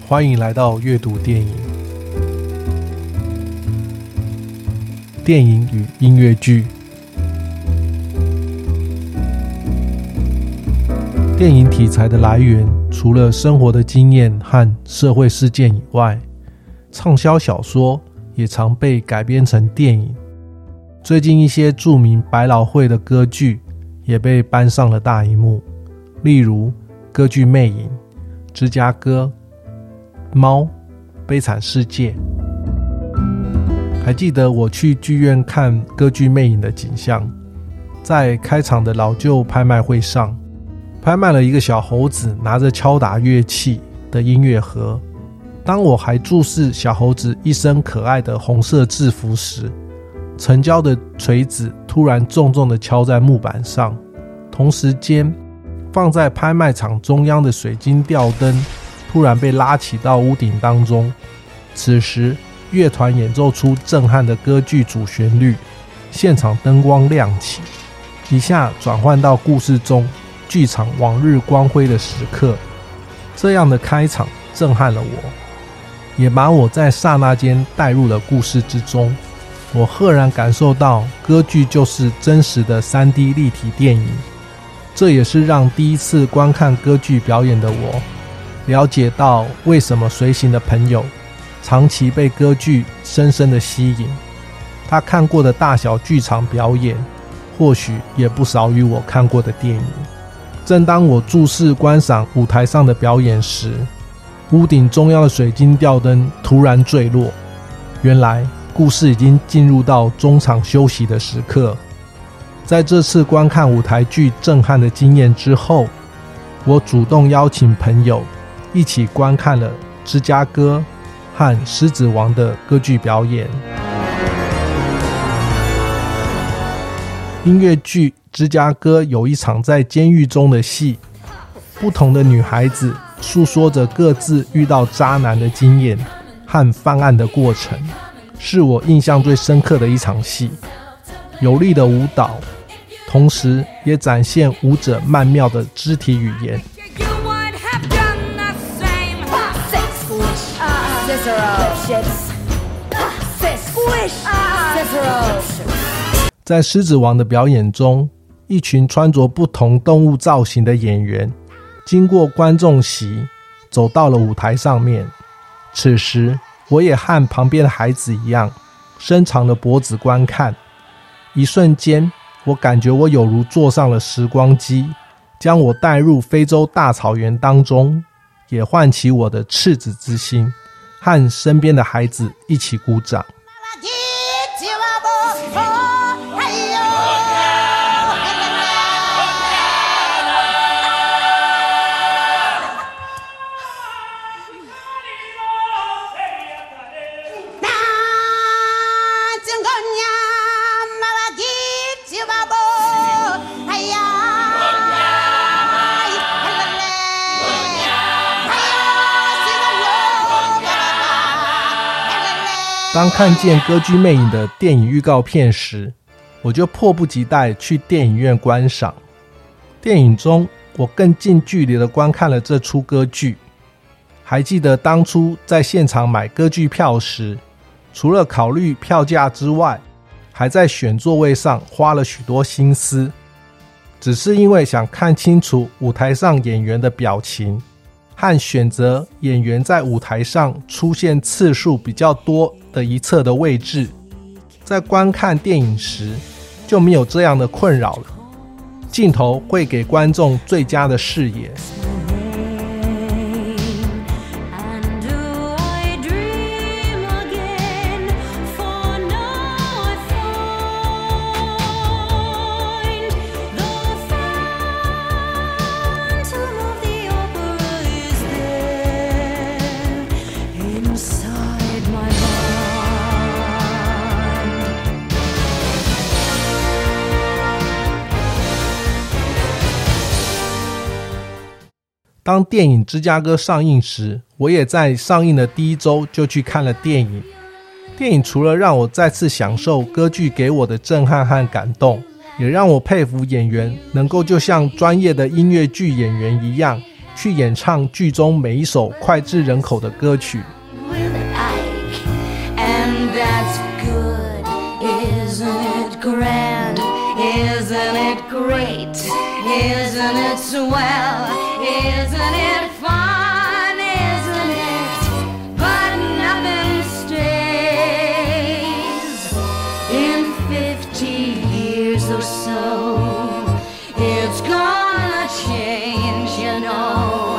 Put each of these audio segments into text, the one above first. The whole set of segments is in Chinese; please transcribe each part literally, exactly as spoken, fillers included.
欢迎来到阅读电影。电影与音乐剧。电影题材的来源，除了生活的经验和社会事件以外，畅销小说也常被改编成电影。最近一些著名百老汇的歌剧也被搬上了大荧幕，例如歌剧《魅影》、芝加哥、猫、悲惨世界。还记得我去剧院看歌剧《魅影》的景象，在开场的老旧拍卖会上，拍卖了一个小猴子拿着敲打乐器的音乐盒。当我还注视小猴子一身可爱的红色制服时，成交的锤子突然重重地敲在木板上，同时间放在拍卖场中央的水晶吊灯突然被拉起到屋顶当中。此时乐团演奏出震撼的歌剧主旋律，现场灯光亮起，一下转换到故事中剧场往日光辉的时刻。这样的开场震撼了我，也把我在刹那间带入了故事之中。我赫然感受到歌剧就是真实的 三 D 立体电影，这也是让第一次观看歌剧表演的我了解到为什么随行的朋友长期被歌剧深深的吸引。他看过的大小剧场表演或许也不少于我看过的电影。正当我注视观赏舞台上的表演时，屋顶中央的水晶吊灯突然坠落。原来故事已经进入到中场休息的时刻。在这次观看舞台剧震撼的经验之后，我主动邀请朋友一起观看了芝加哥和狮子王的歌剧表演。音乐剧芝加哥有一场在监狱中的戏，不同的女孩子诉说着各自遇到渣男的经验和犯案的过程，是我印象最深刻的一场戏。有力的舞蹈，同时也展现舞者曼妙的肢体语言。在狮子王的表演中，一群穿着不同动物造型的演员经过观众席走到了舞台上面。此时我也和旁边的孩子一样伸长了脖子观看。一瞬间，我感觉我有如坐上了时光机，将我带入非洲大草原当中，也唤起我的赤子之心，和身边的孩子一起鼓掌。当看见歌剧《魅影》的电影预告片时，我就迫不及待去电影院观赏。电影中，我更近距离地观看了这出歌剧。还记得当初在现场买歌剧票时，除了考虑票价之外，还在选座位上花了许多心思，只是因为想看清楚舞台上演员的表情，和选择演员在舞台上出现次数比较多的一侧的位置。在观看电影时就没有这样的困扰了，镜头会给观众最佳的视野。当电影《芝加哥》上映时，我也在上映的第一周就去看了电影。电影除了让我再次享受歌剧给我的震撼和感动，也让我佩服演员能够就像专业的音乐剧演员一样， 去演唱剧中每一首脍炙人口的歌曲。 And that's good, isn't it grand? Isn't it great? Isn't it swell? Isn't it fun? Isn't it? But nothing stays. In fifty years or so, it's gonna change, you know.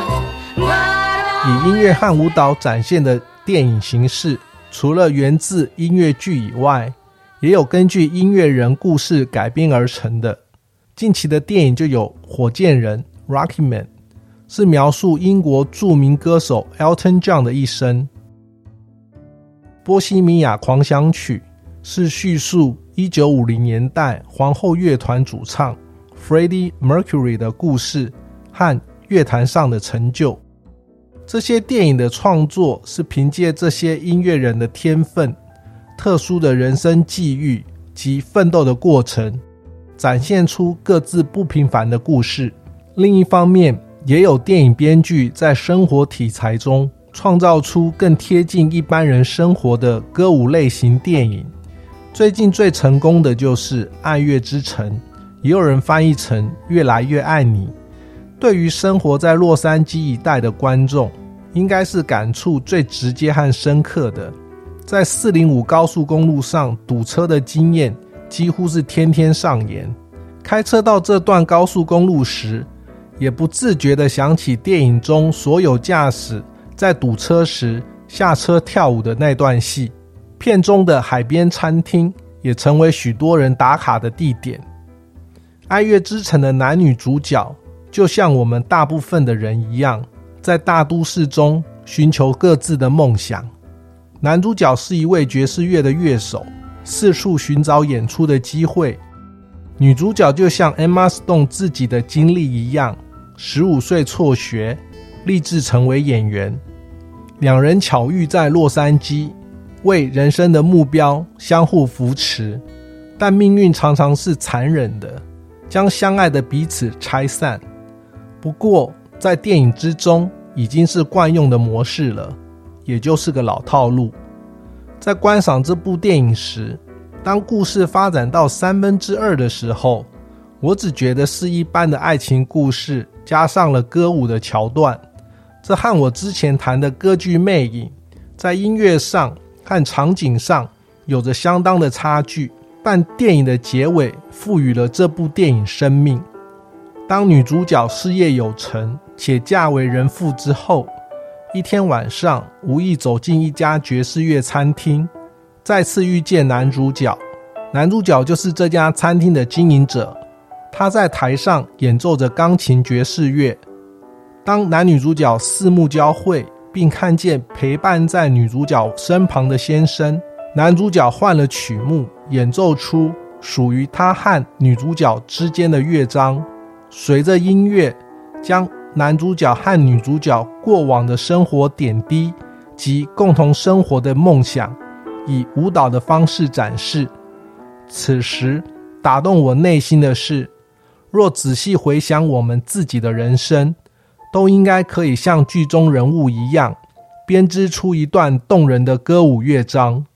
But 以音乐和舞蹈展现的电影形式，除了源自音乐剧以外，也有根据音乐人故事改编而成的。近期的电影就有火箭人 Rocket Man， 是描述英国著名歌手 Elton John 的一生。波西米亚狂想曲是叙述一九五零年代皇后乐团主唱 Freddie Mercury 的故事和乐坛上的成就。这些电影的创作是凭借这些音乐人的天分、特殊的人生际遇及奋斗的过程，展现出各自不平凡的故事。另一方面，也有电影编剧在生活题材中创造出更贴近一般人生活的歌舞类型电影。最近最成功的就是《爱乐之城》，也有人翻译成《越来越爱你》。对于生活在洛杉矶一带的观众，应该是感触最直接和深刻的。在四零五高速公路上堵车的经验几乎是天天上演。开车到这段高速公路时，也不自觉地想起电影中所有驾驶在堵车时下车跳舞的那段戏。片中的海边餐厅也成为许多人打卡的地点。爱乐之城的男女主角就像我们大部分的人一样，在大都市中寻求各自的梦想。男主角是一位爵士乐的乐手，四处寻找演出的机会。女主角就像 Emma Stone 自己的经历一样，十五岁辍学，立志成为演员。两人巧遇在洛杉矶，为人生的目标相互扶持，但命运常常是残忍的，将相爱的彼此拆散。不过在电影之中已经是惯用的模式了，也就是个老套路。在观赏这部电影时，当故事发展到三分之二的时候，我只觉得是一般的爱情故事加上了歌舞的桥段。这和我之前谈的歌剧魅影在音乐上和场景上有着相当的差距，但电影的结尾赋予了这部电影生命。当女主角事业有成且嫁为人妇之后，一天晚上无意走进一家爵士乐餐厅，再次遇见男主角。男主角就是这家餐厅的经营者，他在台上演奏着钢琴爵士乐。当男女主角四目交汇，并看见陪伴在女主角身旁的先生，男主角换了曲目，演奏出属于他和女主角之间的乐章。随着音乐，将男主角和女主角过往的生活点滴及共同生活的梦想，以舞蹈的方式展示。此时打动我内心的是，若仔细回想我们自己的人生，都应该可以像剧中人物一样，编织出一段动人的歌舞乐章。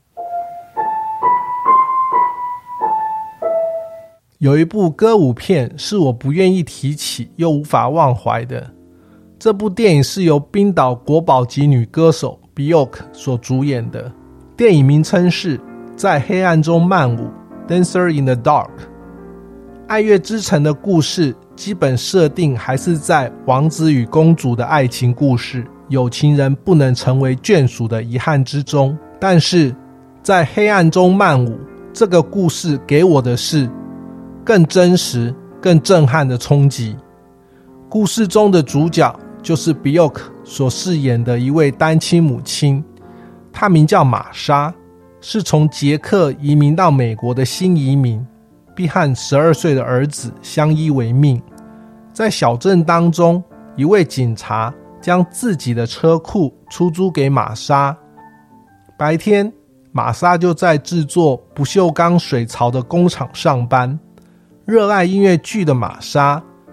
有一部歌舞片是我不愿意提起又无法忘怀的。这部电影是由冰岛国宝级女歌手 Björk 所主演的，电影名称是《在黑暗中漫舞》 Dancer in the Dark。 爱乐之城的故事基本设定还是在王子与公主的爱情故事，有情人不能成为眷属的遗憾之中。但是在黑暗中漫舞这个故事给我的是更真实、更震撼的冲击。故事中的主角就是 Björk 所饰演的一位单亲母亲，她名叫玛莎，是从捷克移民到美国的新移民，并和十二岁的儿子相依为命。在小镇当中，一位警察将自己的车库出租给玛莎。白天，玛莎就在制作不锈钢水槽的工厂上班。热爱音乐剧的玛莎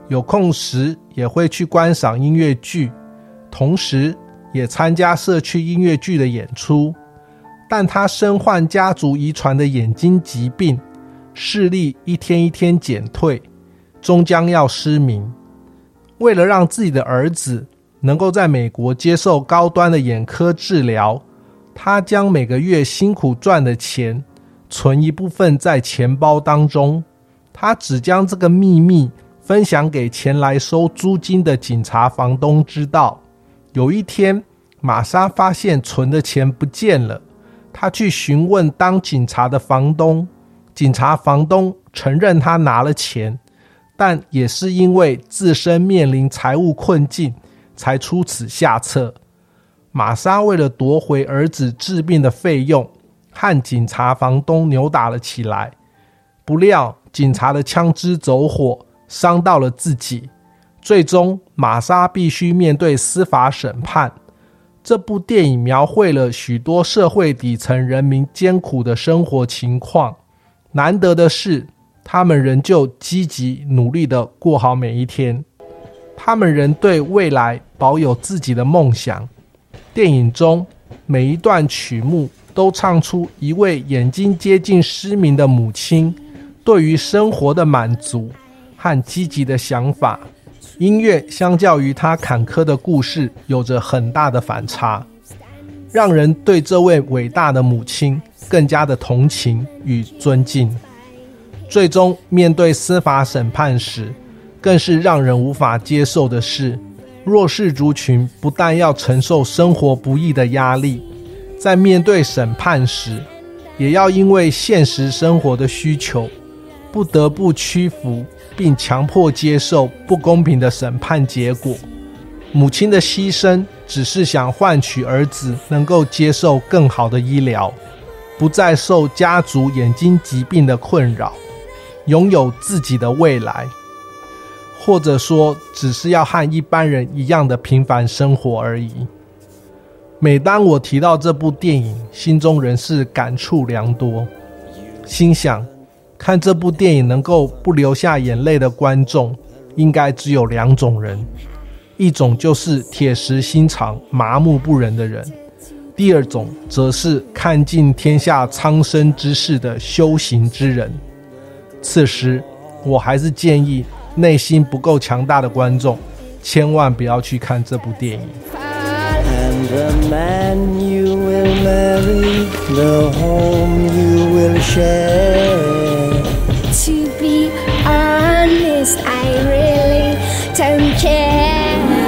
有空时也会去观赏音乐剧，同时也参加社区音乐剧的演出。但他身患家族遗传的眼睛疾病，视力一天一天减退，终将要失明。为了让自己的儿子能够在美国接受高端的眼科治疗，他将每个月辛苦赚的钱存一部分在钱包当中。他只将这个秘密分享给前来收租金的警察房东知道。有一天，玛莎发现存的钱不见了，他去询问当警察的房东，警察房东承认他拿了钱，但也是因为自身面临财务困境才出此下策。玛莎为了夺回儿子治病的费用，和警察房东扭打了起来，不料警察的枪支走火，伤到了自己，最终玛莎必须面对司法审判。这部电影描绘了许多社会底层人民艰苦的生活情况，难得的是他们仍旧积极努力地过好每一天，他们仍对未来保有自己的梦想。电影中每一段曲目都唱出一位眼睛接近失明的母亲对于生活的满足和积极的想法。音乐相较于他坎坷的故事有着很大的反差，让人对这位伟大的母亲更加的同情与尊敬。最终面对司法审判时，更是让人无法接受的是，弱势族群不但要承受生活不易的压力，在面对审判时也要因为现实生活的需求不得不屈服，并强迫接受不公平的审判结果。母亲的牺牲只是想换取儿子能够接受更好的医疗，不再受家族眼睛疾病的困扰，拥有自己的未来，或者说只是要和一般人一样的平凡生活而已。每当我提到这部电影，心中仍是感触良多，心想看这部电影能够不流下眼泪的观众应该只有两种人，一种就是铁石心肠麻木不仁的人，第二种则是看尽天下苍生之事的修行之人。此时我还是建议内心不够强大的观众千万不要去看这部电影。 And the man you will marry, the home you will share. To be honest, I really don't care.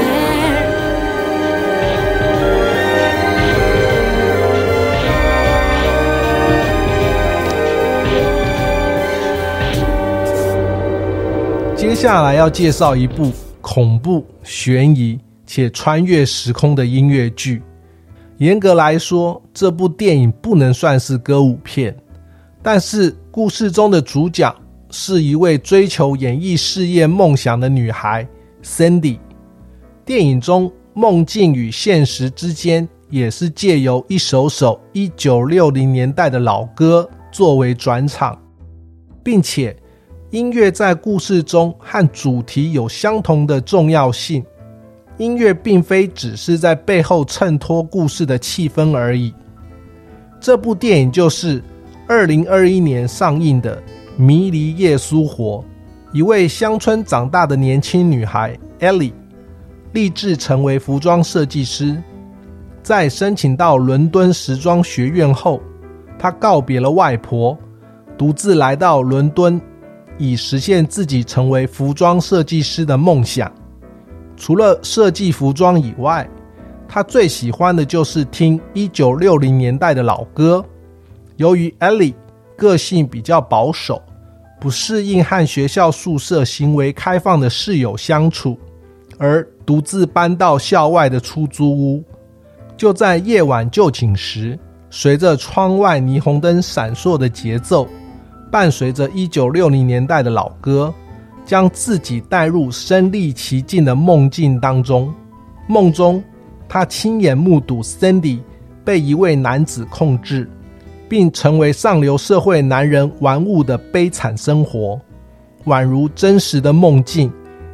接下来要介绍一部恐怖、悬疑且穿越时空的音乐剧。严格来说，这部电影不能算是歌舞片，但是故事中的主角是一位追求演艺事业梦想的女孩 Sandy。 电影中梦境与现实之间也是借由一首首一九六零年代的老歌作为转场，并且音乐在故事中和主题有相同的重要性。音乐并非只是在背后衬托故事的气氛而已。这部电影就是二零二一年上映的《迷离夜苏活》。一位乡村长大的年轻女孩 Ellie 立志成为服装设计师。在申请到伦敦时装学院后，她告别了外婆，独自来到伦敦，以实现自己成为服装设计师的梦想。除了设计服装以外，他最喜欢的就是听一九六零年代的老歌。由于 Ellie 个性比较保守，不适应和学校宿舍行为开放的室友相处，而独自搬到校外的出租屋。就在夜晚就寝时，随着窗外霓虹灯闪烁的节奏，伴随着一九六零年代的老歌，将自己带入身临其境的梦境当中。梦中，他亲眼目睹 Sandy 被一位男子控制，并成为上流社会男人玩物的悲惨生活，宛如真实的梦境，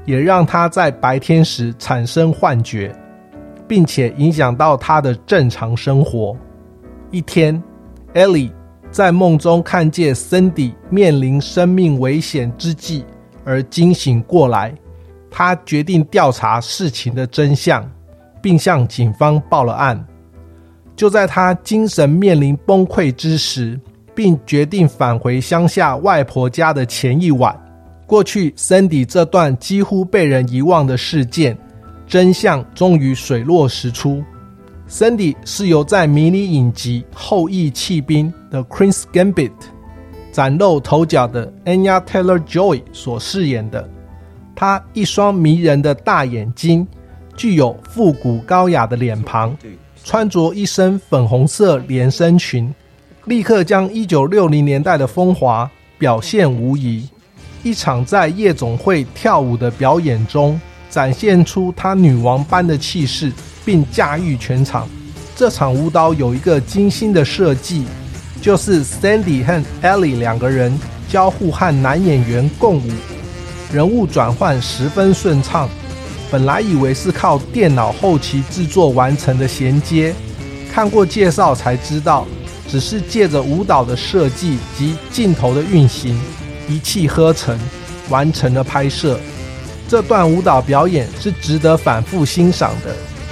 也让他在白天时产生幻觉，并且影响到他的正常生活。一天 Ellie 在梦中看见 Cindy 面临生命危险之际而惊醒过来，他决定调查事情的真相，并向警方报了案。就在他精神面临崩溃之时，并决定返回乡下外婆家的前一晚，过去 Cindy 这段几乎被人遗忘的事件，真相终于水落石出。Cindy 是由在迷你影集《后翼弃兵》的 Queen's Gambit 崭露头角的 Anya Taylor-Joy 所饰演的。她一双迷人的大眼睛，具有复古高雅的脸庞，穿着一身粉红色连身裙，立刻将一九六零年代的风华表现无遗。一场在夜总会跳舞的表演中，展现出她女王般的气势，并驾驭全场。这场舞蹈有一个精心的设计，就是 Cindy 和 Ellie 两个人交互和男演员共舞，人物转换十分顺畅。本来以为是靠电脑后期制作完成的衔接，看过介绍才知道，只是借着舞蹈的设计及镜头的运行，一气呵成完成了拍摄。这段舞蹈表演是值得反复欣赏的。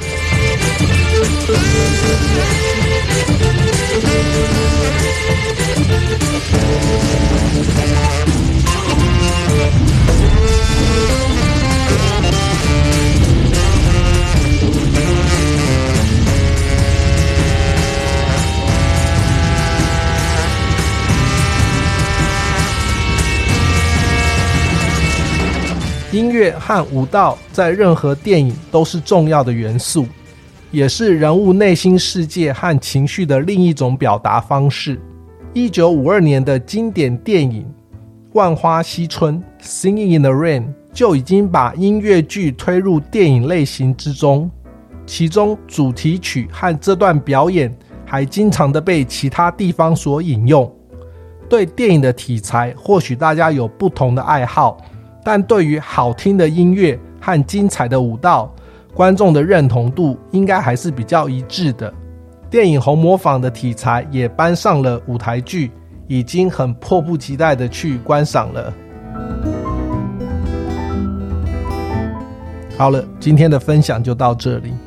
音乐和舞蹈在任何电影都是重要的元素，也是人物内心世界和情绪的另一种表达方式。一九五二年的经典电影《万花嬉春》 Singing in the Rain 就已经把音乐剧推入电影类型之中，其中主题曲和这段表演还经常的被其他地方所引用。对电影的题材或许大家有不同的爱好，但对于好听的音乐和精彩的舞蹈，观众的认同度应该还是比较一致的。电影《红磨坊》的题材也搬上了舞台剧，已经很迫不及待的去观赏了。好了，今天的分享就到这里。